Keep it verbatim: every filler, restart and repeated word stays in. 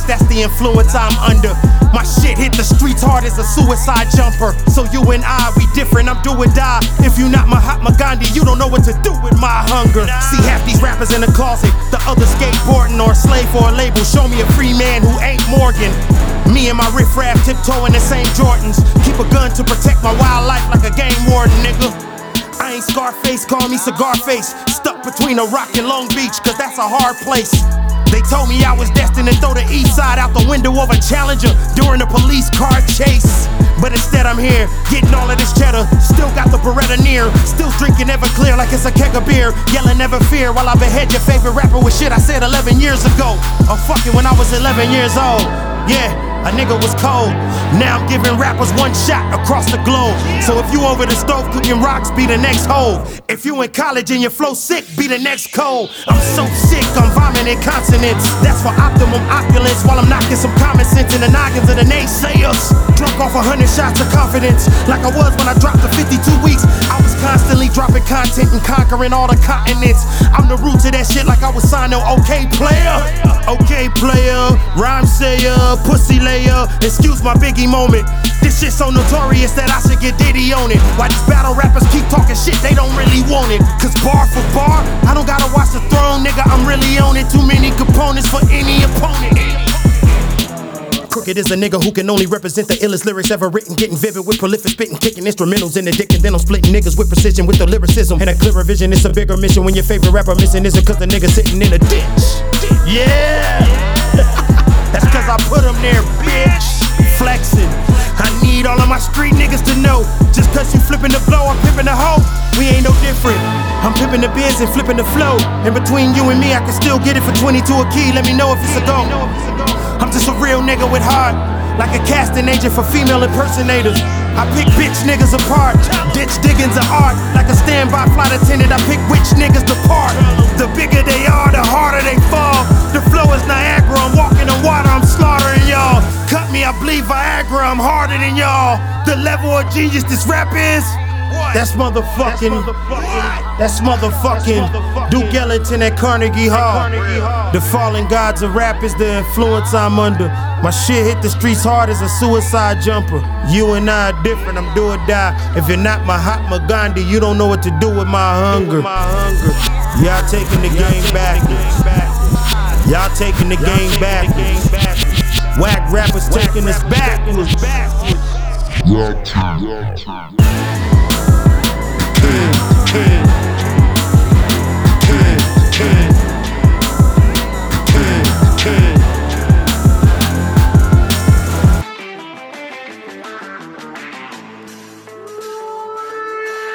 that's the influence I'm under. My shit hit the streets hard as a suicide jumper. So you and I, we different, I'm do or die. If you not Mahatma Gandhi, you don't know what to do with my hunger. See half these rappers in the closet, the other skateboarding or a slave for a label. Show me a free man who ain't Morgan. Me and my riffraff tiptoeing the same Jordans. Keep a gun to protect my wildlife like a game warden, nigga. I ain't Scarface, call me Cigar Face. Stuck between a rock and Long Beach, cause that's a hard place. They told me I was destined to throw the east side out the window of a Challenger during a police car chase. But instead I'm here, getting all of this cheddar. Still got the Beretta near, still drinking Everclear like it's a keg of beer. Yelling never fear while I behead your favorite rapper with shit I said eleven years ago. Or fucking when I was eleven years old. Yeah, a nigga was cold. Now I'm giving rappers one shot across the globe. So if you over the stove cooking rocks, be the next hoe. If you in college and your flow sick, be the next Cole. I'm so sick, I'm vomiting consonants. That's for optimum opulence while I'm knocking some common sense in the noggins of the naysayers. Drunk off a hundred shots of confidence, like I was when I dropped the fifty-two weeks. I was constantly dropping content and conquering all the continents. I'm the root to that shit like I was signed to OK Player. OK Player, rhyme sayer, pussy layer. Excuse my Biggie moment. This shit so notorious that I should get Diddy on it. Why these battle rappers keep talking shit, they don't really want it. Cause bar for bar, I don't gotta watch the throne, nigga, I'm really on it. Too many components for any opponent. Crooked is a nigga who can only represent the illest lyrics ever written. Getting vivid with prolific spitting, kicking instrumentals in the dick. And then I'm splitting niggas with precision with the lyricism. And a clearer vision, it's a bigger mission. When your favorite rapper missing, is it cause the nigga sitting in a ditch? Yeah! That's cause I put him there, bitch. Flexing. I need all of my street niggas to know. Just cause you flipping the blow, I'm pimping the hoe. We ain't no different. I'm pimping the biz and flipping the flow. In between you and me, I can still get it for twenty-two a key. Let me know if it's a go. I'm just a real nigga with heart, like a casting agent for female impersonators. I pick bitch niggas apart. Ditch digging's an art, like a standby flight attendant. I pick which niggas depart. The bigger they are, the harder they fall. The flow is Niagara, I'm walking on water, I'm slaughtering y'all. Cut me, I bleed Viagra, I'm harder than y'all. The level of genius this rap is, that's motherfucking, that's motherfucking Duke Ellington at Carnegie Hall. The fallen gods of rap is the influence I'm under. My shit hit the streets hard as a suicide jumper. You and I are different, I'm do or die. If you're not Mahatma Gandhi, you don't know what to do with my hunger. Y'all taking the game backwards. Y'all taking the game backwards. Whack rappers taking us backwards. Yeah, yeah.